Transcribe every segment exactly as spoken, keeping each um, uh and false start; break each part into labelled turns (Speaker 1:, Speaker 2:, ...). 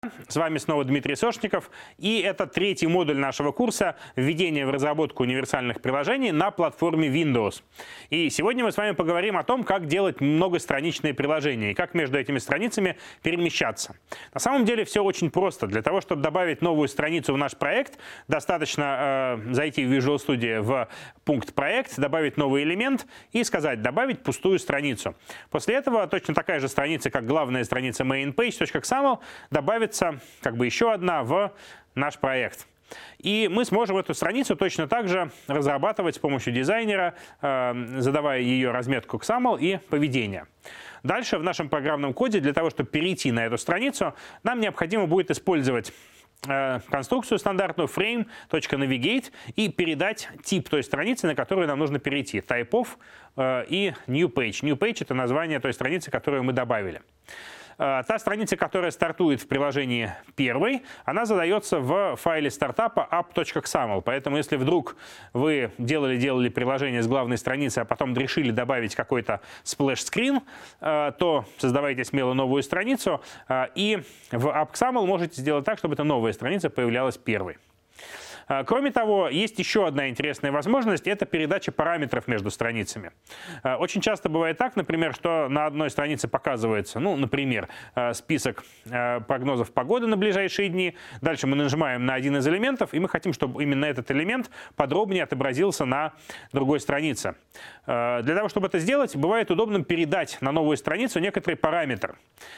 Speaker 1: С вами снова Дмитрий Сошников, и это третий модуль нашего курса «Введение в разработку универсальных приложений на платформе Windows». И сегодня мы с вами поговорим о том, как делать многостраничные приложения и как между этими страницами перемещаться. На самом деле все очень просто. Для того, чтобы добавить новую страницу в наш проект, достаточно э, зайти в Visual Studio в пункт «Проект», добавить новый элемент и сказать «Добавить пустую страницу». После этого точно такая же страница, как главная страница mainpage.xaml, добавится как бы еще одна в наш проект. И мы сможем эту страницу точно так же разрабатывать с помощью дизайнера, задавая ее разметку XAML и поведение. Дальше в нашем программном коде для того, чтобы перейти на эту страницу, нам необходимо будет использовать конструкцию стандартную frame.navigate и передать тип той страницы, на которую нам нужно перейти. Typeof и new page. New page — это название той страницы, которую мы добавили. Та страница, которая стартует в приложении первой, она задается в файле стартапа app.xaml. Поэтому если вдруг вы делали-делали приложение с главной страницы, а потом решили добавить какой-то splash-screen, то создавайте смело новую страницу, и в app.xaml можете сделать так, чтобы эта новая страница появлялась первой. Кроме того, есть еще одна интересная возможность – это передача параметров между страницами. Очень часто бывает так, например, что на одной странице показывается, ну, например, список прогнозов погоды на ближайшие дни. Дальше мы нажимаем на один из элементов, и мы хотим, чтобы именно этот элемент подробнее отобразился на другой странице. Для того, чтобы это сделать, бывает удобно передать на новую страницу некоторый параметр.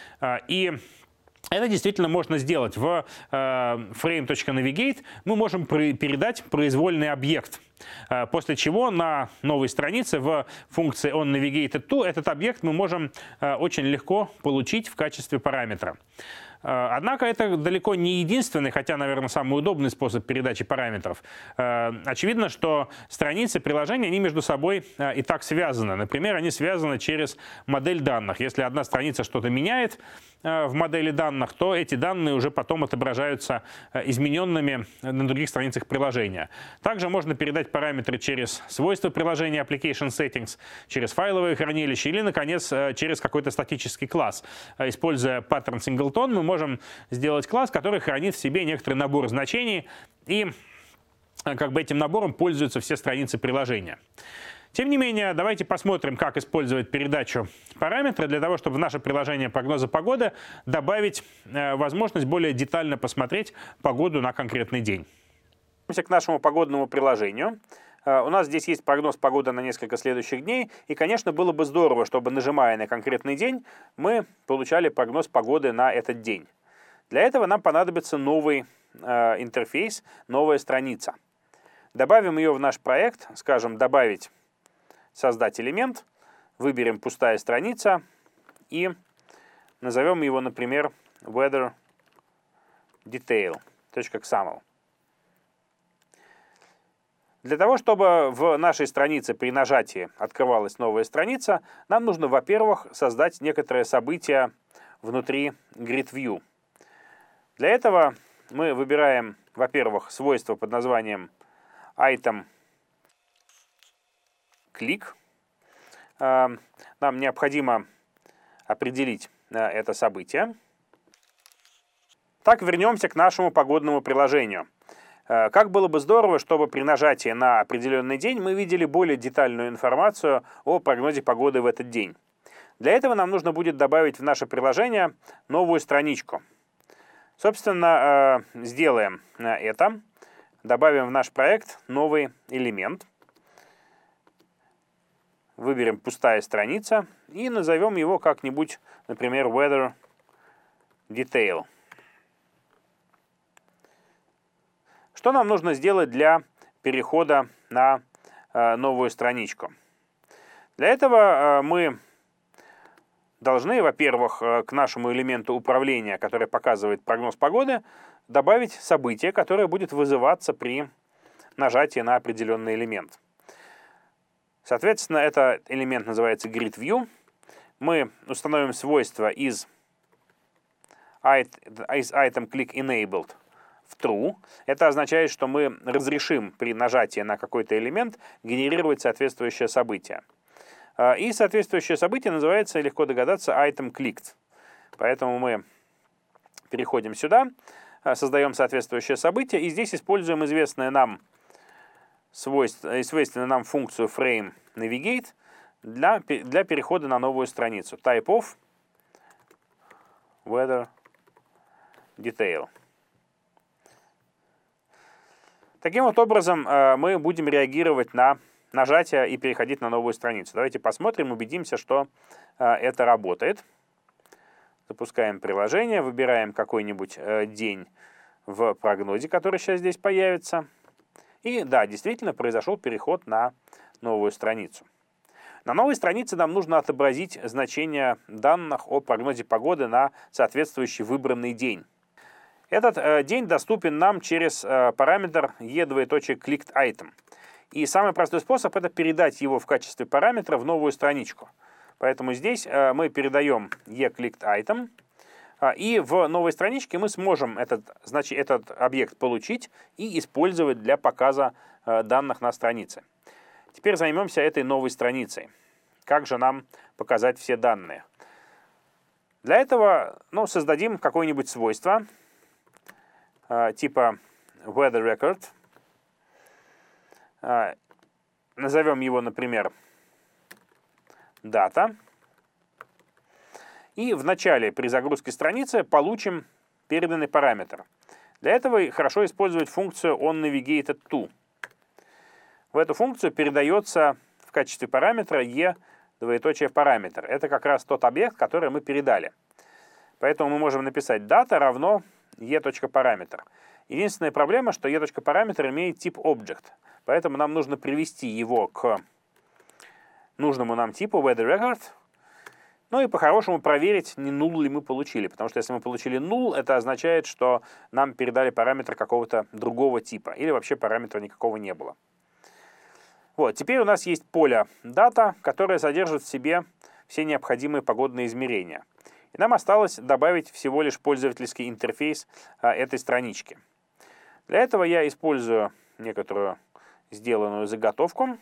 Speaker 1: И это действительно можно сделать. В э, frame.navigate мы можем передать произвольный объект, э, после чего на новой странице в функции onNavigated_to этот объект мы можем э, очень легко получить в качестве параметра. Однако это далеко не единственный, хотя, наверное, самый удобный способ передачи параметров. Очевидно, что страницы приложения, они между собой и так связаны. Например, они связаны через модель данных. Если одна страница что-то меняет в модели данных, то эти данные уже потом отображаются измененными на других страницах приложения. Также можно передать параметры через свойства приложения Application Settings, через файловое хранилище или, наконец, через какой-то статический класс. Используя паттерн Singleton, мы можем можем сделать класс, который хранит в себе некоторый набор значений, и как бы этим набором пользуются все страницы приложения. Тем не менее, давайте посмотрим, как использовать передачу параметра для того, чтобы в наше приложение прогноза погоды добавить э, возможность более детально посмотреть погоду на конкретный день. К нашему погодному приложению. У нас здесь есть прогноз погоды на несколько следующих дней, и, конечно, было бы здорово, чтобы, нажимая на конкретный день, мы получали прогноз погоды на этот день. Для этого нам понадобится новый э, интерфейс, новая страница. Добавим ее в наш проект, скажем, добавить, создать элемент, выберем пустая страница и назовем его, например, weather detail.xaml. Для того, чтобы в нашей странице при нажатии открывалась новая страница, нам нужно, во-первых, создать некоторое событие внутри Grid View. Для этого мы выбираем, во-первых, свойство под названием item click. Нам необходимо определить это событие. Так, вернемся к нашему погодному приложению. Как было бы здорово, чтобы при нажатии на определенный день мы видели более детальную информацию о прогнозе погоды в этот день. Для этого нам нужно будет добавить в наше приложение новую страничку. Собственно, сделаем это. Добавим в наш проект новый элемент. Выберем пустая страница и назовем его как-нибудь, например, weather detail. Что нам нужно сделать для перехода на э, новую страничку? Для этого э, мы должны, во-первых, э, к нашему элементу управления, который показывает прогноз погоды, добавить событие, которое будет вызываться при нажатии на определенный элемент. Соответственно, этот элемент называется Grid View. Мы установим свойство из item click enabled в true. Это означает, что мы разрешим при нажатии на какой-то элемент генерировать соответствующее событие. И соответствующее событие называется, легко догадаться, item clicked. Поэтому мы Переходим сюда, создаем соответствующее событие, и здесь используем известное нам свойство, свойственную нам функцию frame navigate для, для перехода на новую страницу. Type of weather detail. Таким вот образом мы будем реагировать на нажатие и переходить на новую страницу. Давайте посмотрим, убедимся, что это работает. Запускаем приложение, выбираем какой-нибудь день в прогнозе, который сейчас здесь появится. И да, действительно произошел переход на новую страницу. На новой странице нам нужно отобразить значение данных о прогнозе погоды на соответствующий выбранный день. Этот э, день доступен нам через э, параметр e::clicked_item. И самый простой способ — это передать его в качестве параметра в новую страничку. Поэтому здесь э, мы передаем e::clicked_item, э, и в новой страничке мы сможем этот, значит, этот объект получить и использовать для показа э, данных на странице. Теперь займемся этой новой страницей. Как же нам показать все данные? Для этого ну, создадим какое-нибудь свойство э, типа weather record. Э, назовем его, например, data. И в начале при загрузке страницы получим переданный параметр. Для этого хорошо использовать функцию onNavigated_to. В эту функцию передается в качестве параметра e двоеточие параметр. Это как раз тот объект, который мы передали. Поэтому мы можем написать data равно e.параметр. Единственная проблема, что e.параметр имеет тип object. Поэтому нам нужно привести его к нужному нам типу weather record. Ну и по-хорошему проверить, не null ли мы получили. Потому что если мы получили null, это означает, что нам передали параметр какого-то другого типа. Или вообще параметра никакого не было. Вот, теперь у нас есть поле data, которое содержит в себе все необходимые погодные измерения. И нам осталось добавить всего лишь пользовательский интерфейс а, этой странички. Для этого я использую некоторую сделанную заготовку,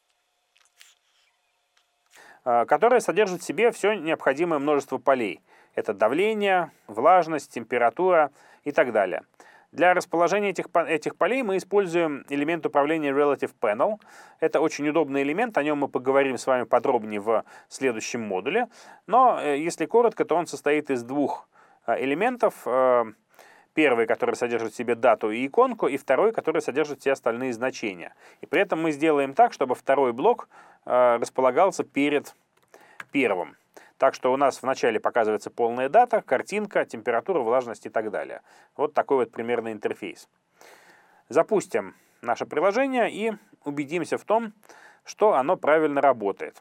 Speaker 1: а, которая содержит в себе все необходимое множество полей. Это давление, влажность, температура и так далее. Для расположения этих, этих полей мы используем элемент управления Relative Panel. Это очень удобный элемент, о нем мы поговорим с вами подробнее в следующем модуле. Но если коротко, то он состоит из двух элементов. Первый, который содержит в себе дату и иконку, и второй, который содержит все остальные значения. И при этом мы сделаем так, чтобы второй блок располагался перед первым. Так что у нас вначале показывается полная дата, картинка, температура, влажность и так далее. Вот такой вот примерный интерфейс. Запустим наше приложение и убедимся в том, что оно правильно работает.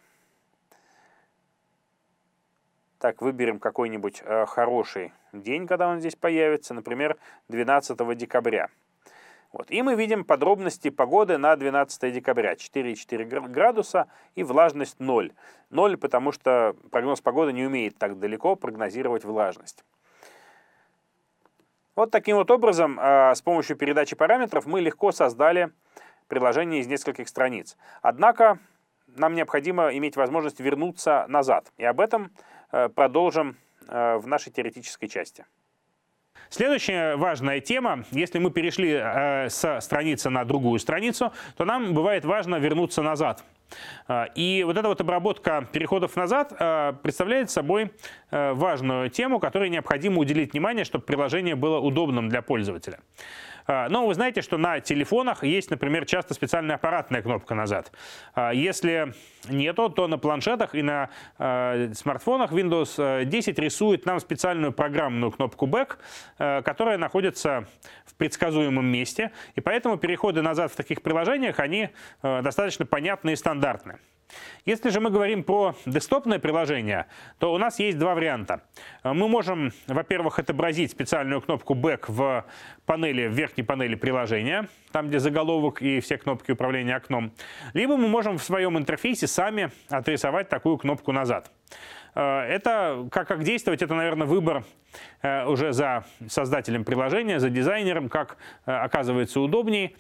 Speaker 1: Так, выберем какой-нибудь э, хороший день, когда он здесь появится, например, двенадцатого декабря. Вот. И мы видим подробности погоды на двенадцатое декабря. четыре и четыре градуса и влажность ноль. ноль, потому что прогноз погоды не умеет так далеко прогнозировать влажность. Вот таким вот образом, с помощью передачи параметров, мы легко создали приложение из нескольких страниц. Однако нам необходимо иметь возможность вернуться назад. И об этом продолжим в нашей теоретической части. Следующая важная тема: если мы перешли э, с страницы на другую страницу, то нам бывает важно вернуться назад. И вот эта вот обработка переходов назад э, представляет собой э, важную тему, которой необходимо уделить внимание, чтобы приложение было удобным для пользователя. Но вы знаете, что на телефонах есть, например, часто специальная аппаратная кнопка «назад». Если нету, то на планшетах и на э, смартфонах Windows десять рисует нам специальную программную кнопку «Back», э, которая находится в предсказуемом месте. И поэтому переходы назад в таких приложениях, они э, достаточно понятны и стандартны. Если же мы говорим про десктопное приложение, то у нас есть два варианта. Мы можем, во-первых, отобразить специальную кнопку Back в панели, в верхней панели приложения, там, где заголовок и все кнопки управления окном. Либо мы можем в своем интерфейсе сами отрисовать такую кнопку назад. Это, как, как действовать, это, наверное, выбор уже за создателем приложения, за дизайнером, как оказывается удобней.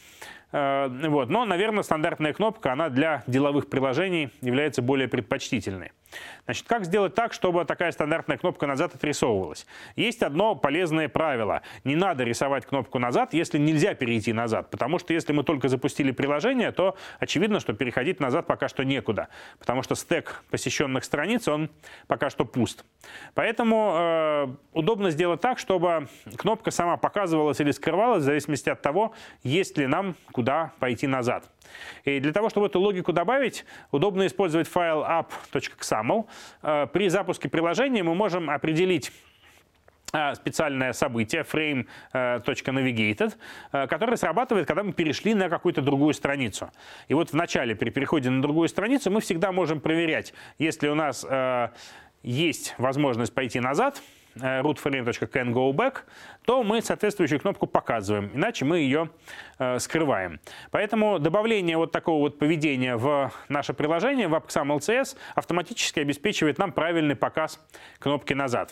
Speaker 1: Вот. Но, наверное, стандартная кнопка, она для деловых приложений является более предпочтительной. Значит, как сделать так, чтобы такая стандартная кнопка назад отрисовывалась? Есть одно полезное правило. Не надо рисовать кнопку назад, если нельзя перейти назад. Потому что если мы только запустили приложение, то очевидно, что переходить назад пока что некуда. Потому что стек посещенных страниц, он пока что пуст. Поэтому э, удобно сделать так, чтобы кнопка сама показывалась или скрывалась, в зависимости от того, есть ли нам куда пойти назад. И для того, чтобы эту логику добавить, удобно использовать файл app.xaml. При запуске приложения мы можем определить специальное событие frame.navigated, которое срабатывает, когда мы перешли на какую-то другую страницу. И вот в начале, при переходе на другую страницу, мы всегда можем проверять, если у нас э, есть возможность пойти назад, rootframe.canGoBack, то мы соответствующую кнопку показываем, иначе мы ее э, скрываем. Поэтому добавление вот такого вот поведения в наше приложение, в AppXaml.cs, автоматически обеспечивает нам правильный показ кнопки «Назад».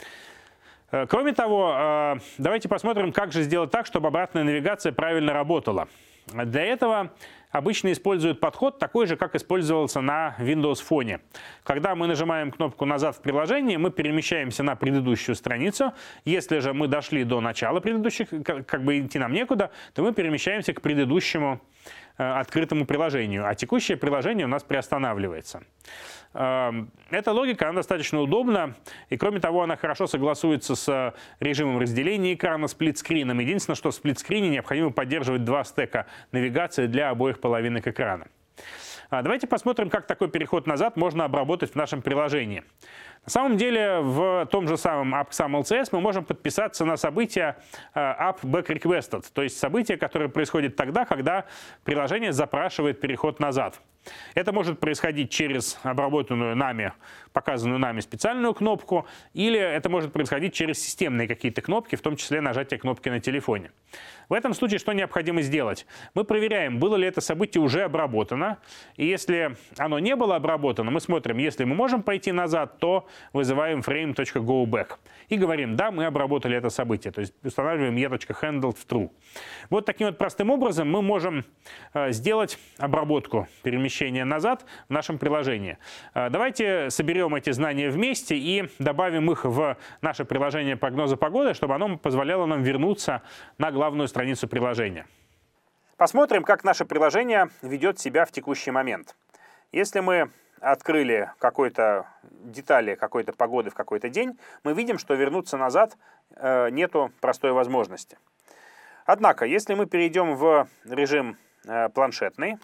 Speaker 1: Э, кроме того, э, давайте посмотрим, как же сделать так, чтобы обратная навигация правильно работала. Для этого обычно используют подход такой же, как использовался на Windows Phone. Когда мы нажимаем кнопку «Назад» в приложении, мы перемещаемся на предыдущую страницу. Если же мы дошли до начала предыдущих, как бы идти нам некуда, то мы перемещаемся к предыдущему э, открытому приложению, а текущее приложение у нас приостанавливается. Э, эта логика, она достаточно удобна, и кроме того, она хорошо согласуется с режимом разделения экрана, сплитскрином. Единственное, что в сплитскрине необходимо поддерживать два стека навигации для обоих половинок экрана. Давайте посмотрим, как такой переход назад можно обработать в нашем приложении. На самом деле, в том же самом AppXaml.cs мы можем подписаться на событие AppBackRequested, то есть событие, которое происходит тогда, когда приложение запрашивает переход назад. Это может происходить через обработанную нами, показанную нами специальную кнопку, или это может происходить через системные какие-то кнопки, в том числе нажатие кнопки на телефоне. В этом случае что необходимо сделать? Мы проверяем, было ли это событие уже обработано, и если оно не было обработано, мы смотрим, если мы можем пойти назад, то вызываем frame.goBack и говорим, да, мы обработали это событие, то есть устанавливаем e.handled в true. Вот таким вот простым образом мы можем сделать обработку перемещения назад в нашем приложении. Давайте соберем эти знания вместе и добавим их в наше приложение прогноза погоды, чтобы оно позволяло нам вернуться на главную страницу приложения. Посмотрим, как наше приложение ведет себя в текущий момент. Если мы открыли какой-то детали какой-то погоды в какой-то день, мы видим, что вернуться назад э, нету простой возможности. Однако, если мы перейдем в режим э, планшетный,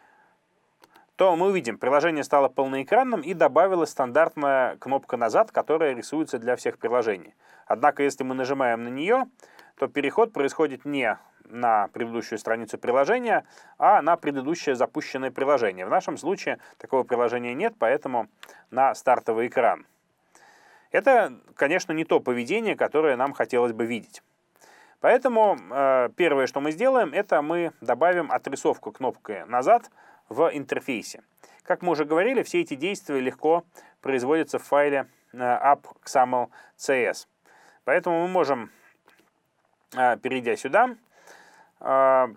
Speaker 1: то мы увидим, приложение стало полноэкранным и добавилась стандартная кнопка «Назад», которая рисуется для всех приложений. Однако, если мы нажимаем на нее, то переход происходит не на предыдущую страницу приложения, а на предыдущее запущенное приложение. В нашем случае такого приложения нет, поэтому на стартовый экран. Это, конечно, не то поведение, которое нам хотелось бы видеть. Поэтому э, первое, что мы сделаем, это мы добавим отрисовку кнопки «Назад» в интерфейсе. Как мы уже говорили, все эти действия легко производятся в файле э, AppXaml.cs. Поэтому мы можем, э, перейдя сюда, э,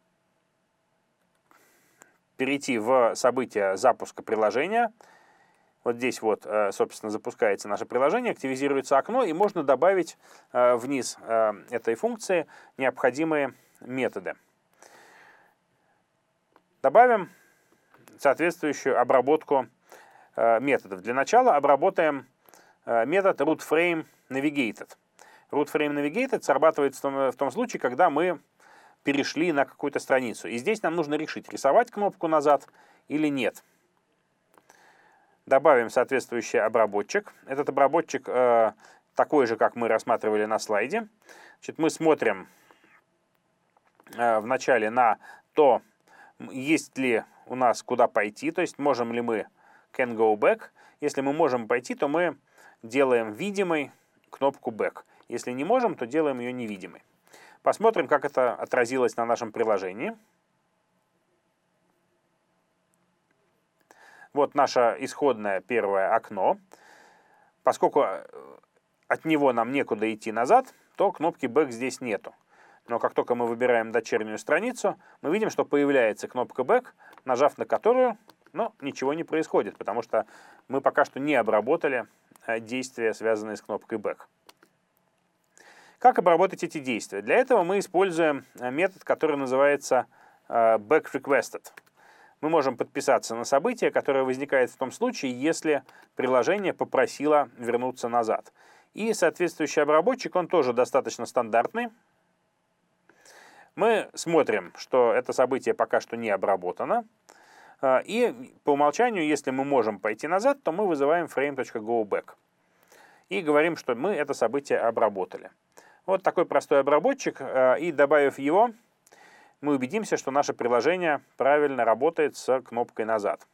Speaker 1: перейти в событие запуска приложения. Вот здесь вот, собственно, запускается наше приложение, активизируется окно, и можно добавить вниз этой функции необходимые методы. Добавим соответствующую обработку методов. Для начала обработаем метод rootFrameNavigated. rootFrameNavigated срабатывает в том, в том случае, когда мы перешли на какую-то страницу. И здесь нам нужно решить, рисовать кнопку «Назад» или нет. Добавим соответствующий обработчик. Этот обработчик э, такой же, как мы рассматривали на слайде. Значит, мы смотрим э, вначале на то, есть ли у нас куда пойти, то есть можем ли мы can go back. Если мы можем пойти, то мы делаем видимой кнопку back. Если не можем, то делаем ее невидимой. Посмотрим, как это отразилось на нашем приложении. Вот наше исходное первое окно. Поскольку от него нам некуда идти назад, то кнопки Back здесь нету. но как только мы выбираем дочернюю страницу, мы видим, что появляется кнопка Back, нажав на которую, ну, ничего не происходит, потому что мы пока что не обработали действия, связанные с кнопкой Back. Как обработать эти действия? Для этого мы используем метод, который называется Back Requested. Мы можем подписаться на событие, которое возникает в том случае, если приложение попросило вернуться назад. И соответствующий обработчик, он тоже достаточно стандартный. Мы смотрим, что это событие пока что не обработано. И по умолчанию, если мы можем пойти назад, то мы вызываем frame.goBack. И говорим, что мы это событие обработали. Вот такой простой обработчик. И добавив его, мы убедимся, что наше приложение правильно работает с кнопкой «Назад».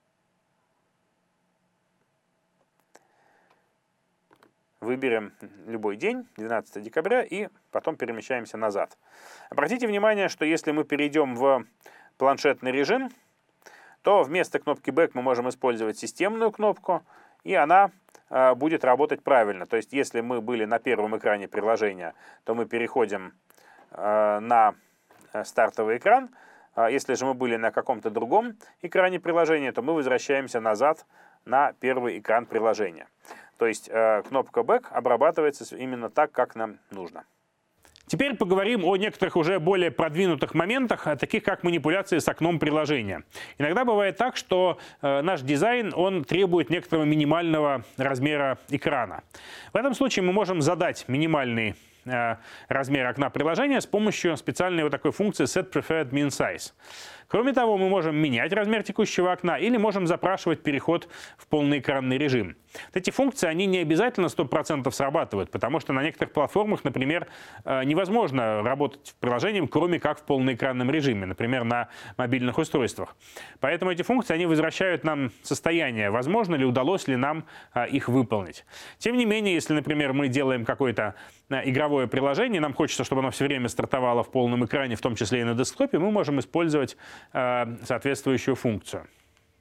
Speaker 1: Выберем любой день, двенадцатое декабря, и потом перемещаемся назад. Обратите внимание, что если мы перейдем в планшетный режим, то вместо кнопки Back мы можем использовать системную кнопку, и она э, будет работать правильно. То есть, если мы были на первом экране приложения, то мы переходим э, на стартовый экран. Если же мы были на каком-то другом экране приложения, то мы возвращаемся назад на первый экран приложения. То есть э, кнопка Back обрабатывается именно так, как нам нужно. Теперь поговорим о некоторых уже более продвинутых моментах, таких как манипуляции с окном приложения. Иногда бывает так, что э, наш дизайн он требует некоторого минимального размера экрана. В этом случае мы можем задать минимальный э, размер окна приложения с помощью специальной вот такой функции Set Preferred Min Size. Кроме того, мы можем менять размер текущего окна или можем запрашивать переход в полноэкранный режим. Эти функции, они не обязательно сто процентов срабатывают, потому что на некоторых платформах, например, невозможно работать в приложении, кроме как в полноэкранном режиме, например, на мобильных устройствах. Поэтому эти функции, они возвращают нам состояние, возможно ли, удалось ли нам их выполнить. Тем не менее, если, например, мы делаем какое-то игровое приложение, нам хочется, чтобы оно все время стартовало в полном экране, в том числе и на десктопе, мы можем использовать соответствующую функцию.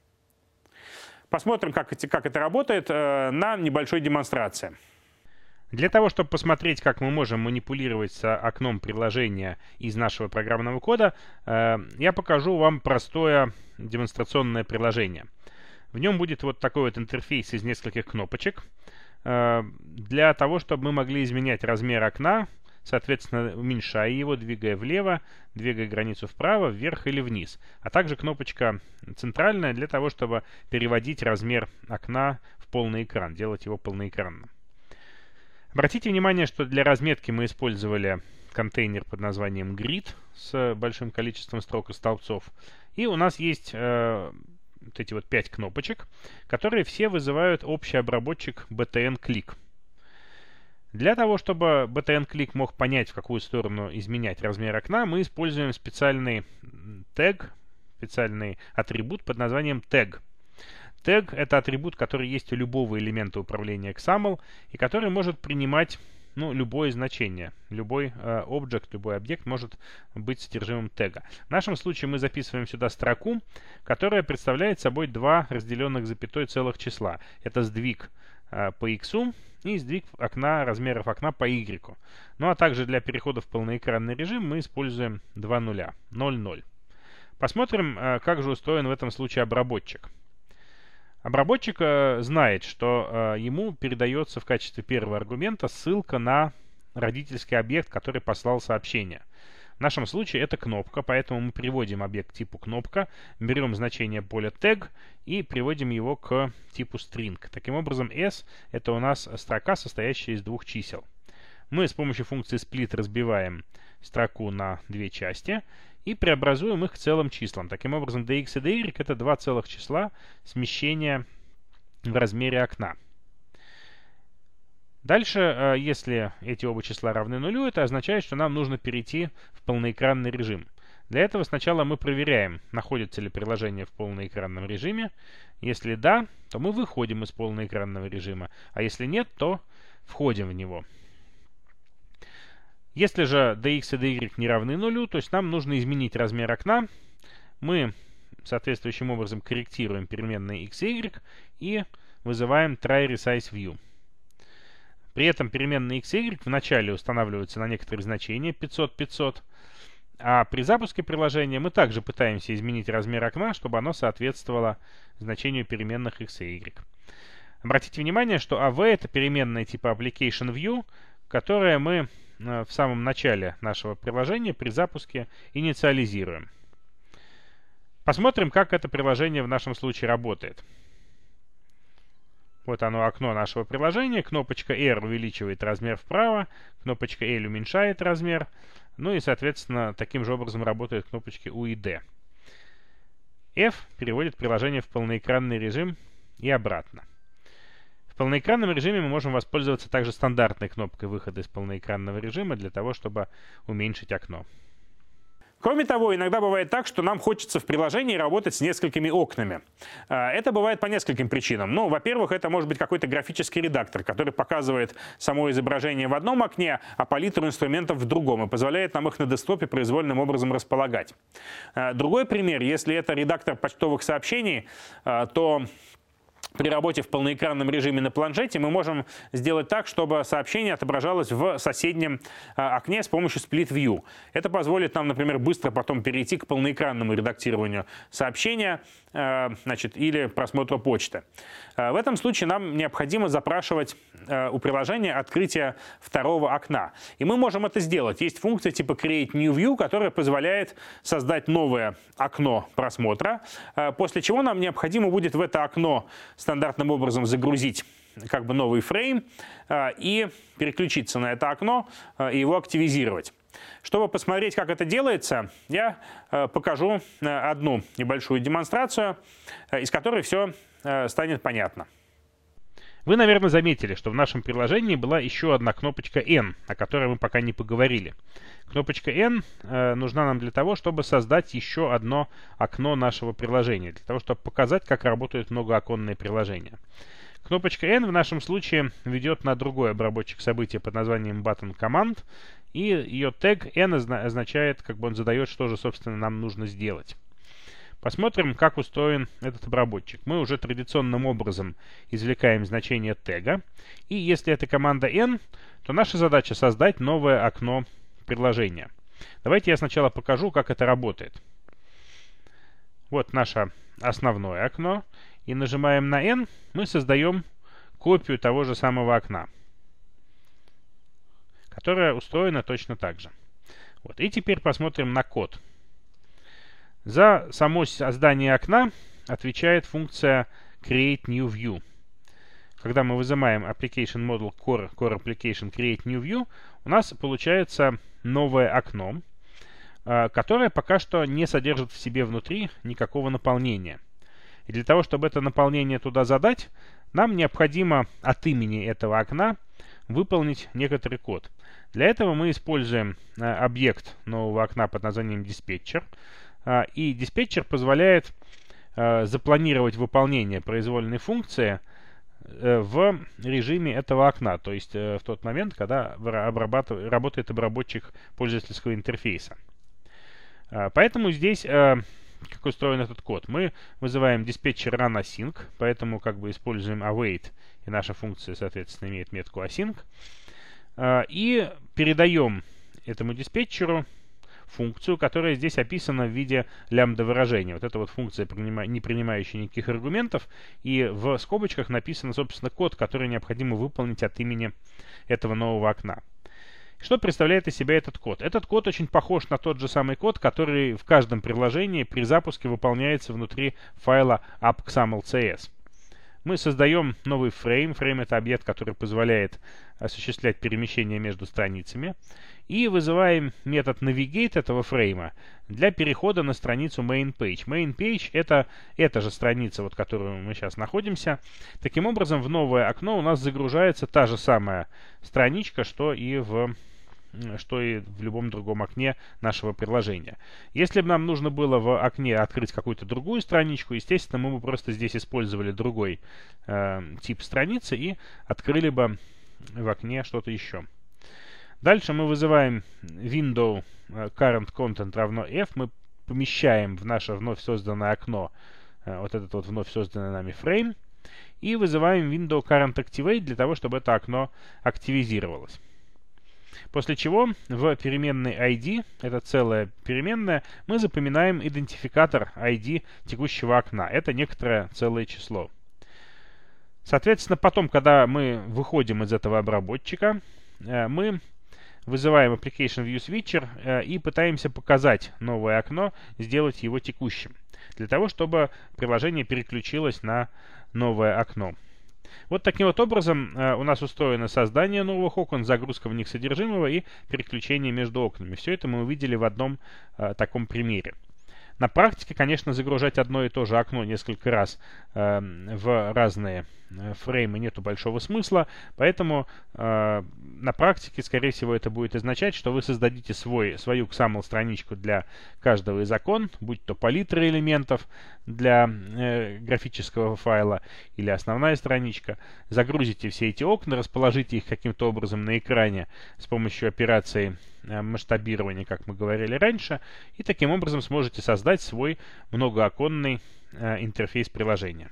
Speaker 1: Посмотрим, как, как это работает на небольшой демонстрации. Для того, чтобы посмотреть, как мы можем манипулировать с окном приложения из нашего программного кода, я покажу вам простое демонстрационное приложение. В нем будет вот такой вот интерфейс из нескольких кнопочек. Для того, чтобы мы могли изменять размер окна, соответственно, уменьшая его, двигая влево, двигая границу вправо, вверх или вниз. А также кнопочка центральная для того, чтобы переводить размер окна в полный экран, делать его полноэкранным. Обратите внимание, что для разметки мы использовали контейнер под названием Grid с большим количеством строк и столбцов. И у нас есть э, вот эти вот пять кнопочек, которые все вызывают общий обработчик би ти эн-клик. Для того, чтобы би ти эн-клик мог понять, в какую сторону изменять размер окна, мы используем специальный тег, специальный атрибут под названием tag. Тег — это атрибут, который есть у любого элемента управления икс ам эл и который может принимать ну, любое значение. Любой э, объект, любой объект может быть содержимым тега. В нашем случае мы записываем сюда строку, которая представляет собой два разделенных запятой целых числа. Это сдвиг э, по x и сдвиг окна, размеров окна по y. Ну а также для перехода в полноэкранный режим мы используем два нуля, ноль ноль. Посмотрим, э, как же устроен в этом случае обработчик. Обработчик э, знает, что э, ему передается в качестве первого аргумента ссылка на родительский объект, который послал сообщение. В нашем случае это кнопка, поэтому мы приводим объект к типу кнопка, берем значение поля tag и приводим его к типу string. Таким образом, s — это у нас строка, состоящая из двух чисел. Мы с помощью функции split разбиваем строку на две части и преобразуем их к целым числам. Таким образом, dx и dy — это два целых числа смещения в размере окна. Дальше, если эти оба числа равны нулю, это означает, что нам нужно перейти в полноэкранный режим. Для этого сначала мы проверяем, находится ли приложение в полноэкранном режиме. Если да, то мы выходим из полноэкранного режима, а если нет, то входим в него. Если же dx и dy не равны нулю, то есть нам нужно изменить размер окна, мы соответствующим образом корректируем переменные x и y и вызываем try resize view.
Speaker 2: При этом переменные x и y в начале устанавливаются на некоторые значения пятьсот пятьсот, а при запуске приложения мы также пытаемся изменить размер окна, чтобы оно соответствовало значению переменных x и y. Обратите внимание, что эй ви — это переменная типа Application View, которая мы в самом начале нашего приложения при запуске инициализируем. Посмотрим, как это приложение в нашем случае работает. Вот оно, окно нашего приложения. Кнопочка R увеличивает размер вправо, кнопочка L уменьшает размер. Ну и, соответственно, таким же образом работают кнопочки U и D. F переводит приложение в полноэкранный режим и обратно. В полноэкранном режиме мы можем воспользоваться также стандартной кнопкой выхода из полноэкранного режима для того, чтобы уменьшить окно.
Speaker 1: Кроме того, иногда бывает так, что нам хочется в приложении работать с несколькими окнами. Это бывает по нескольким причинам. Ну, во-первых, это может быть какой-то графический редактор, который показывает само изображение в одном окне, а палитру инструментов в другом, и позволяет нам их на десктопе произвольным образом располагать. Другой пример, если это редактор почтовых сообщений, то при работе в полноэкранном режиме на планшете мы можем сделать так, чтобы сообщение отображалось в соседнем а, окне с помощью Split View. Это позволит нам, например, быстро потом перейти к полноэкранному редактированию сообщения, а, значит, или просмотру почты. А, в этом случае нам необходимо запрашивать а, у приложения открытие второго окна. И мы можем это сделать. Есть функция типа Create New View, которая позволяет создать новое окно просмотра, а, после чего нам необходимо будет в это окно стандартным образом загрузить как бы новый фрейм э, и переключиться на это окно э, и его активизировать. Чтобы посмотреть, как это делается, я э, покажу э, одну небольшую демонстрацию, э, из которой все э, станет понятно.
Speaker 2: Вы, наверное, заметили, что в нашем приложении была еще одна кнопочка N, о которой мы пока не поговорили. Кнопочка N э, нужна нам для того, чтобы создать еще одно окно нашего приложения, для того, чтобы показать, как работают многооконные приложения. Кнопочка N в нашем случае ведет на другой обработчик события под названием Button Command, и ее тег N означает, как бы он задает, что же, собственно, нам нужно сделать. Посмотрим, как устроен этот обработчик. Мы уже традиционным образом извлекаем значение тега, и если это команда N, то наша задача создать новое окно приложения. Давайте я сначала покажу, как это работает. Вот наше основное окно, и нажимаем на N, мы создаем копию того же самого окна, которое устроено точно так же. Вот. И теперь посмотрим на код. За само создание окна отвечает функция Create New View. Когда мы вызываем Application Model Core, Core Application Create New View, у нас получается новое окно, которое пока что не содержит в себе внутри никакого наполнения. И для того, чтобы это наполнение туда задать, нам необходимо от имени этого окна выполнить некоторый код. Для этого мы используем объект нового окна под названием диспетчер. И диспетчер позволяет запланировать выполнение произвольной функции в режиме этого окна, то есть в тот момент, когда работает обработчик пользовательского интерфейса. Поэтому здесь, как устроен этот код, мы вызываем диспетчер runAsync, поэтому как бы используем await, и наша функция, соответственно, имеет метку async, и передаем этому диспетчеру функцию, которая здесь описана в виде лямбда-выражения. Вот эта вот функция, не принимающая никаких аргументов, и в скобочках написан, собственно, код, который необходимо выполнить от имени этого нового окна. Что представляет из себя этот код? Этот код очень похож на тот же самый код, который в каждом приложении при запуске выполняется внутри файла app.xaml.cs. Мы создаем новый фрейм. Фрейм — это объект, который позволяет осуществлять перемещение между страницами. И вызываем метод navigate этого фрейма для перехода на страницу main-page. Main-page — это эта же страница, вот, в которой мы сейчас находимся. Таким образом, в новое окно у нас загружается та же самая страничка, что и в... что и в любом другом окне нашего приложения. Если бы нам нужно было в окне открыть какую-то другую страничку, естественно, мы бы просто здесь использовали другой э, тип страницы и открыли бы в окне что-то еще. Дальше мы вызываем window current content равно f, мы помещаем в наше вновь созданное окно э, вот этот вот вновь созданный нами фрейм. и вызываем window current activate для того, чтобы это окно активизировалось. После чего в переменной ай ди, это целая переменная, мы запоминаем идентификатор ай ди текущего окна. Это некоторое целое число. Соответственно, потом, когда мы выходим из этого обработчика, мы вызываем Application View Switcher и пытаемся показать новое окно, сделать его текущим, для того, чтобы приложение переключилось на новое окно. Вот таким вот образом у нас устроено создание новых окон, загрузка в них содержимого и переключение между окнами. Все это мы увидели в одном таком примере. На практике, конечно, загружать одно и то же окно несколько раз э, в разные фреймы нету большого смысла, поэтому э, на практике, скорее всего, это будет означать, что вы создадите свой, свою ксамл-страничку для каждого из окон, будь то палитра элементов для э, графического файла или основная страничка, загрузите все эти окна, расположите их каким-то образом на экране с помощью операции масштабирования, как мы говорили раньше, и таким образом сможете создать свой многооконный э, интерфейс приложения.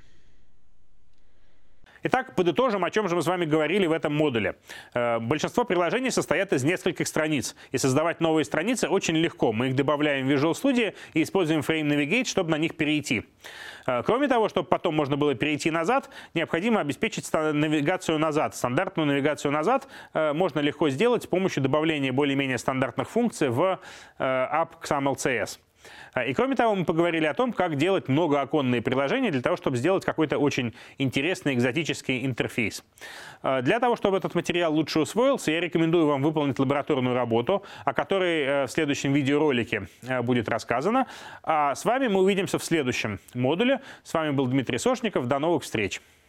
Speaker 1: Итак, подытожим, о чем же мы с вами говорили в этом модуле. Большинство приложений состоят из нескольких страниц, и создавать новые страницы очень легко. Мы их добавляем в Visual Studio и используем Frame Navigate, чтобы на них перейти. Кроме того, чтобы потом можно было перейти назад, необходимо обеспечить навигацию назад. Стандартную навигацию назад можно легко сделать с помощью добавления более-менее стандартных функций в app XAML.cs. И кроме того, мы поговорили о том, как делать многооконные приложения для того, чтобы сделать какой-то очень интересный экзотический интерфейс. Для того, чтобы этот материал лучше усвоился, я рекомендую вам выполнить лабораторную работу, о которой в следующем видеоролике будет рассказано. А с вами мы увидимся в следующем модуле. С вами был Дмитрий Сошников. До новых встреч!